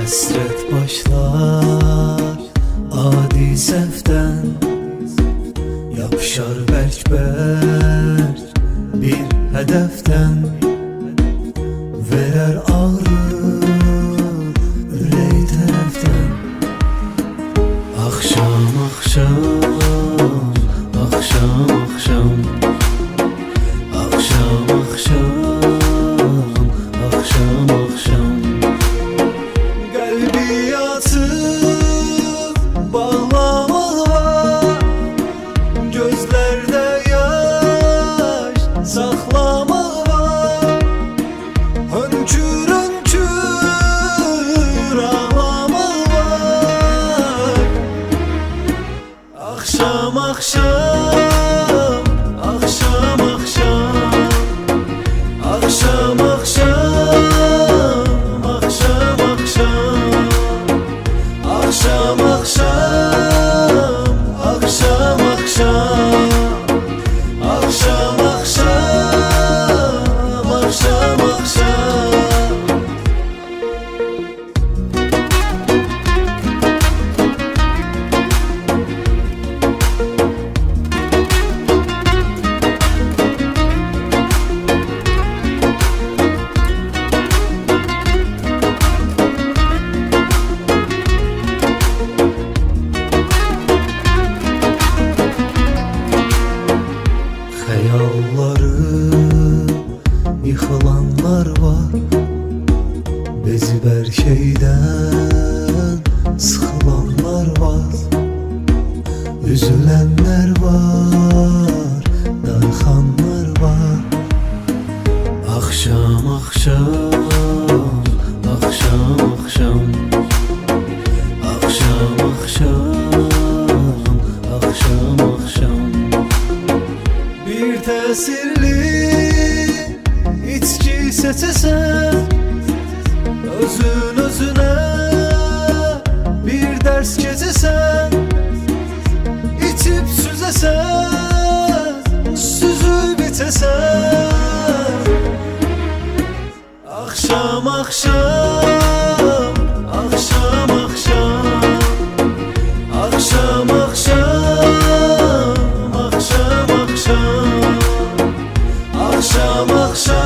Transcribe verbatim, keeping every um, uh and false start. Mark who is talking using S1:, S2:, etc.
S1: Hasret başlar adi seften, yapışar berk berk bir hedeften, verer ağrı ürey tərəfdən. Akşam akşam, akşam akşam, akşam akşam, akşam akşam. Kalbi yatıp bağlamalı var, gözlerde yaş saklamalı var, hönkür hönkür ağlamalı var. Akşam akşam, akşam akşam, akşam akşam, akşam akşam, akşam akşam, akşam akşam, akşam akşam, akşam akşam. Hayalları yıkılanlar var, bezi berkeyden sıkılanlar var, üzülenler var, darxanlar var. Akşam akşam, akşam akşam, akşam akşam, akşam akşam. Bir təsirli içki seçəsən, özün özünə bir dərs keçəsən, içib süzəsən, süzüb içəsən. Akşam akşam, akşam akşam, akşam akşam, akşam akşam, akşam akşam.